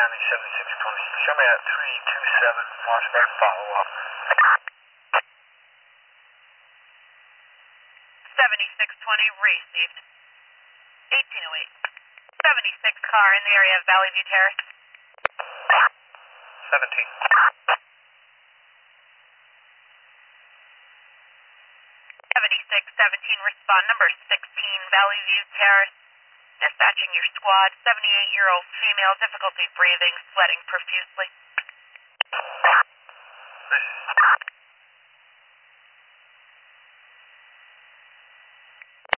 County 7620. Show me at 327 Washburn, follow up. 7620 received. 1808. 76 car in the area of Valley View Terrace. 17. 7617, respond number 16, Valley View Terrace. Dispatching your squad, 78-year-old female, difficulty breathing, sweating profusely. Listen.